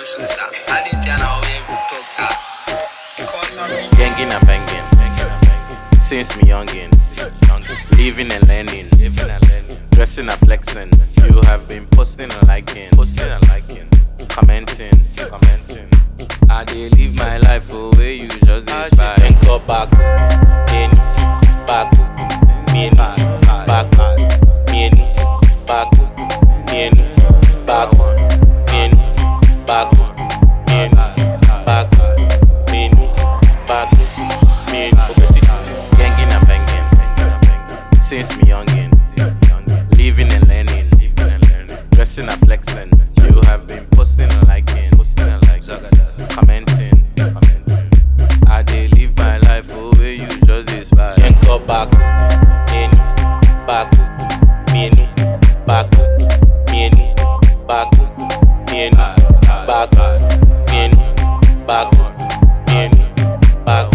emotions. I didn't know we talk that. Because I'm Gangin' and banging, since me youngin', living and learning, dressing and flexing. You have been posting and liking, commenting. I dey live my life for where you just despise. Then go back, in, back, in, back, in, back, in, back, in, back, in, back, in, back, in. Gangin' and banging, since me youngin', living and learning, dressing and flexing. You have been posting and liking, commenting. I dey live my life for where you just despise. Then go back, in, back, in, back, in, back, in, back, in, back, in, back,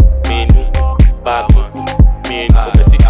in, back, in.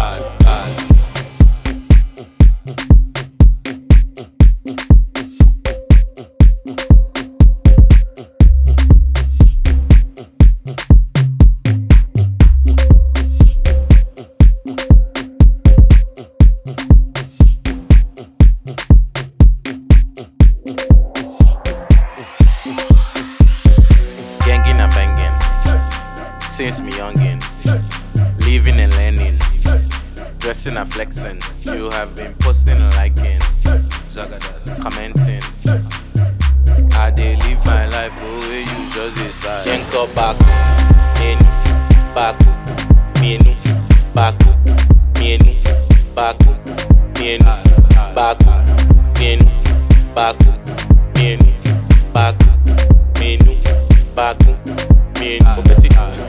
Gangin' and banging, since me youngin', living and learning, dressing and flexing. You have been posting and liking, commenting. I dey live my life for where you just despise. Then go back, in, back, in, back, in, back, in, back, in, back, in, back, in, back, in,